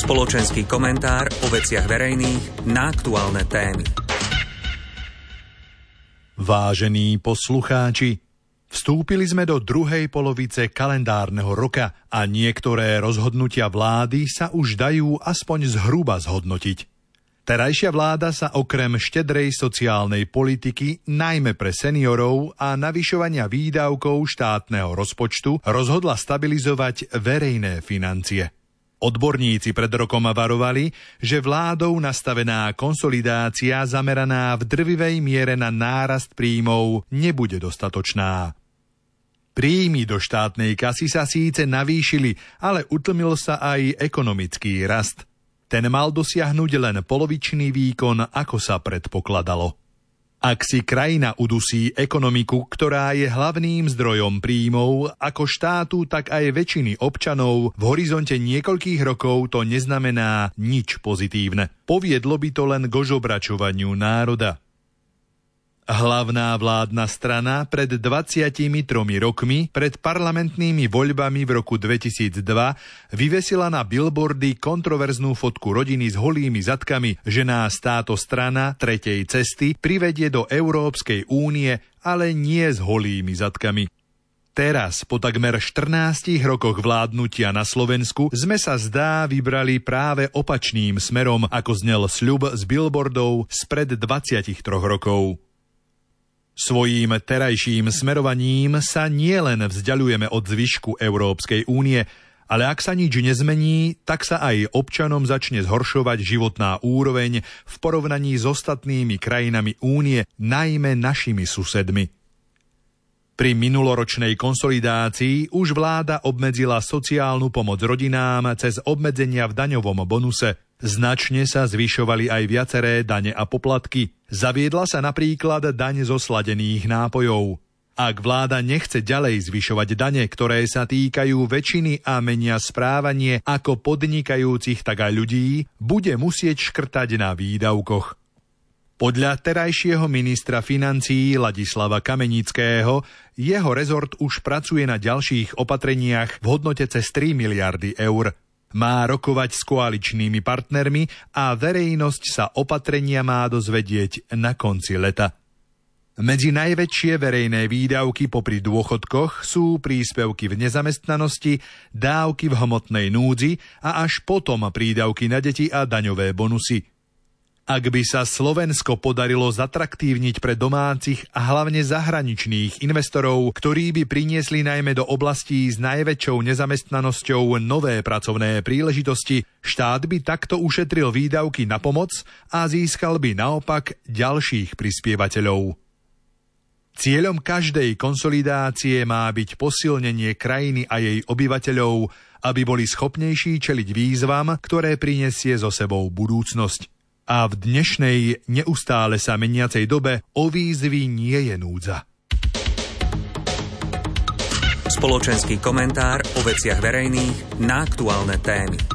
Spoločenský komentár o veciach verejných na aktuálne témy. Vážení poslucháči, vstúpili sme do druhej polovice kalendárneho roka a niektoré rozhodnutia vlády sa už dajú aspoň zhruba zhodnotiť. Terajšia vláda sa okrem štedrej sociálnej politiky, najmä pre seniorov a navyšovania výdavkov štátneho rozpočtu, rozhodla stabilizovať verejné financie. Odborníci pred rokom varovali, že vládou nastavená konsolidácia zameraná v drvivej miere na nárast príjmov nebude dostatočná. Príjmy do štátnej kasy sa síce navýšili, ale utlmil sa aj ekonomický rast. Ten mal dosiahnuť len polovičný výkon, ako sa predpokladalo. Ak si krajina udusí ekonomiku, ktorá je hlavným zdrojom príjmov ako štátu, tak aj väčšiny občanov, v horizonte niekoľkých rokov to neznamená nič pozitívne. Poviedlo by to len k ožobračovaniu národa. Hlavná vládna strana pred 23 rokmi, pred parlamentnými voľbami v roku 2002, vyvesila na billboardy kontroverznú fotku rodiny s holými zadkami, že nás táto strana tretej cesty privedie do Európskej únie, ale nie s holými zadkami. Teraz, po takmer 14 rokoch vládnutia na Slovensku, sme sa zdá vybrali práve opačným smerom, ako znel sľub z billboardov spred 23 rokov. Svojím terajším smerovaním sa nielen vzdialujeme od zvyšku Európskej únie, ale ak sa nič nezmení, tak sa aj občanom začne zhoršovať životná úroveň v porovnaní s ostatnými krajinami únie, najmä našimi susedmi. Pri minuloročnej konsolidácii už vláda obmedzila sociálnu pomoc rodinám cez obmedzenia v daňovom bonuse. Značne sa zvyšovali aj viaceré dane a poplatky. Zaviedla sa napríklad daň zo sladených nápojov. Ak vláda nechce ďalej zvyšovať dane, ktoré sa týkajú väčšiny a menia správanie ako podnikajúcich, tak aj ľudí, bude musieť škrtať na výdavkoch. Podľa terajšieho ministra financií Ladislava Kamenického jeho rezort už pracuje na ďalších opatreniach v hodnote cez 3 miliardy eur. Má rokovať s koaličnými partnermi a verejnosť sa opatrenia má dozvedieť na konci leta. Medzi najväčšie verejné výdavky popri dôchodkoch sú príspevky v nezamestnanosti, dávky v hmotnej núdzi a až potom prídavky na deti a daňové bonusy. Ak by sa Slovensko podarilo zatraktívniť pre domácich a hlavne zahraničných investorov, ktorí by priniesli najmä do oblastí s najväčšou nezamestnanosťou nové pracovné príležitosti, štát by takto ušetril výdavky na pomoc a získal by naopak ďalších prispievateľov. Cieľom každej konsolidácie má byť posilnenie krajiny a jej obyvateľov, aby boli schopnejší čeliť výzvam, ktoré prinesie so sebou budúcnosť. A v dnešnej neustále sa meniacej dobe o výzvy nie je núdza. Spoločenský komentár o veciach verejných na aktuálne témy.